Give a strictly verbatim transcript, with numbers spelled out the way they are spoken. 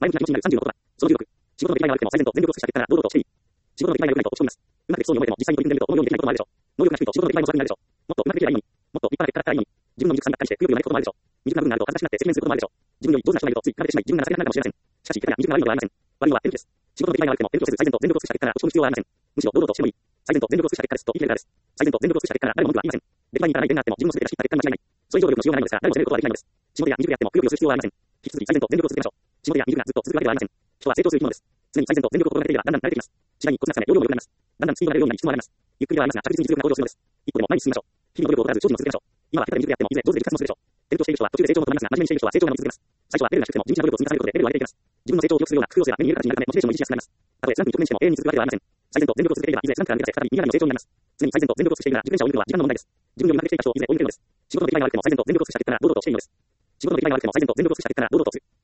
前向きな気持ちになるさんじゅうのことだ。そのじゅうろく、仕事の出来栄えが悪くても最善と全力を尽くした結果が堂々としていい。仕事の出来栄えが良くないと落ち込みます。うまくできそうに思えても実際に取り組んでみると思うようにできないこともあるでしょう。能力が低いと仕事の出来栄えも悪くなるでしょう。もっとうまくできればいいのに、もっと立派な結果だったらいいのに、自分の未熟さにがっかりしてくよくようなこともあるでしょう。未熟な部分があると恥ずかしくなって赤面することもあるでしょう。自分より上手な人がいるとつい比べてしまい自分が情けなくなるかもしれません。しかし、結果が未熟な悪いのではありません。悪いのは天気です。仕事の出来栄えが悪くても勉強せず最善と全力を尽くした結果が落ち込む必要はありません。むしろ堂々としてもいい。最善と全力を尽くした結果ですと言い切れるからです。最善と全力を尽くした結果が誰も文句は言いません。出来栄えに至らない点があっても自分の全てが仕切った結果に間違いない。それ以上努力のしようがないのですが、誰も責めることはできないのです。仕事や未熟であってもくよくよする必要はありません。引き続き最善と全力を続けましょう。仕事や未熟がずっと続くわけではありません。人は成長する生き物です。常に最善と全力を心がけていればだんだん慣れてきます。次第にコツがつかめ、容量も良くなります。だんだんスピードが出るようになり質も上がります。ゆっくりではありますが着実に実力が向上するのです。一歩でも前に進みましょう。日々の努力を怠らず精進を続けましょう。今は下手で未熟であってもいずれ上手で活発もするでしょう。勉強している人は途中で成長も止まりますが、真面目にしている人は成長が伸び続けます。最初はレベルが低くても地道な努力を積み重ねることでレベルを上げていきます。自分の成長を記録するような工夫をすれば目に見える形になるためモチベーションも維持しやすくなります。たとえスランプに直面しても永遠に続くわけではありません。最善と全力を続けていればいずれスランプから抜け出せ再び右側の成長になります。常に最善と全力を尽くしているが熟練者を見るのは時間の問題です。自分よりうまくできていた人をいずれ追い抜けるのです。仕事の出来栄えが悪くても最善と全力を尽くした結果が堂々としていいのです。仕事の出来栄えが悪くても最善と全力を尽くした結果が堂々とする。